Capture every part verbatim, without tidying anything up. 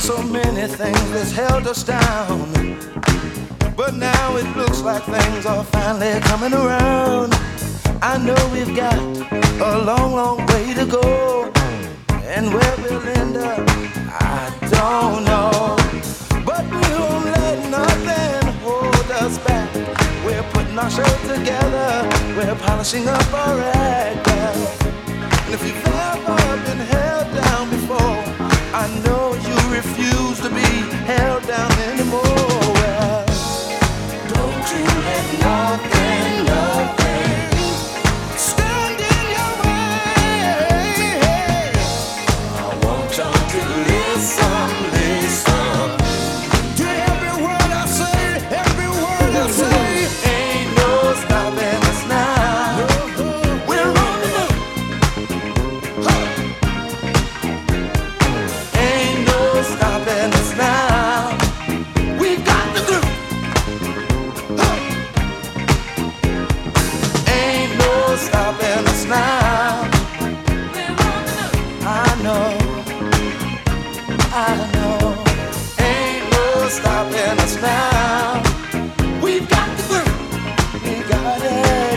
so many things that's held us down, but now it looks like things are finally coming around. I know we've got a long, long way to go, and where we'll end up, I don't know. But we won't let nothing hold us back. We're putting our show together, we're polishing up our act. And if you've ever been held down before, I know you refuse to be held down anymore. Well, don't you let nothing, nothing stand in your way. I want y'all to listen, listen to every word I say, every word I say. Ain't no stopping us now. We're on the move. Huh. Ain't no stopping us now. We got the groove. Huh. Ain't no stopping us now. I know, I know. Ain't no stopping us now. We've got the groove. We got it.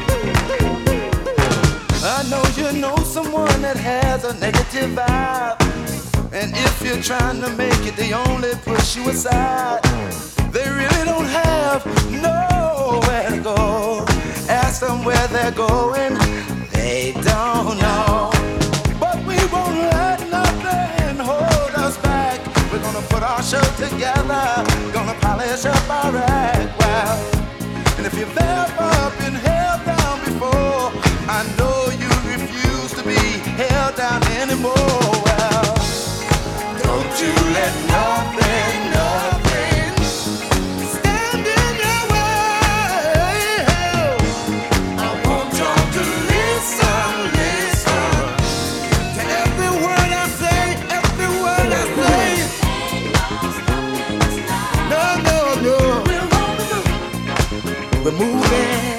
I know you know someone that has a negative vibe, and if you're trying to make it, they only push you aside. They really don't have nowhere to go. Ask them where they're going, they don't know. But we won't let nothing hold us back. We're gonna put our show together, gonna polish up our act. Well, and if you've ever been held down before, I know you refuse to be held down anymore. Well, don't you let nothing, nothing stand in your way. I want y'all to listen, listen to every word I say, every word I say. No, no, no. We're moving.